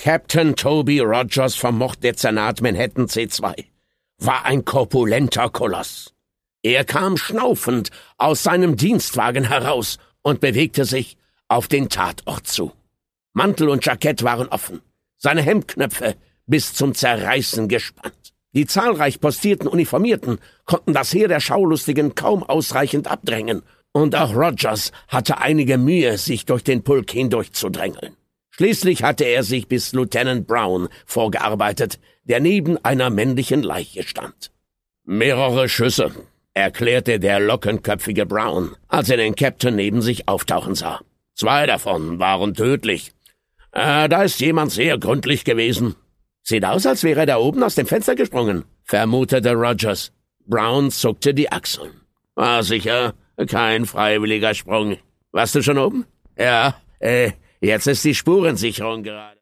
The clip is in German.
Captain Toby Rogers vom Morddezernat Manhattan C2 war ein korpulenter Koloss. Er kam schnaufend aus seinem Dienstwagen heraus und bewegte sich auf den Tatort zu. Mantel und Jackett waren offen, seine Hemdknöpfe bis zum Zerreißen gespannt. Die zahlreich postierten Uniformierten konnten das Heer der Schaulustigen kaum ausreichend abdrängen, und auch Rogers hatte einige Mühe, sich durch den Pulk hindurchzudrängeln. Schließlich hatte er sich bis Lieutenant Brown vorgearbeitet, der neben einer männlichen Leiche stand. »Mehrere Schüsse«, erklärte der lockenköpfige Brown, als er den Captain neben sich auftauchen sah. »2 davon waren tödlich. Da ist jemand sehr gründlich gewesen.« »Sieht aus, als wäre er da oben aus dem Fenster gesprungen«, vermutete Rogers. Brown zuckte die Achseln. »War sicher kein freiwilliger Sprung. Warst du schon oben?« »Ja, jetzt ist die Spurensicherung gerade.«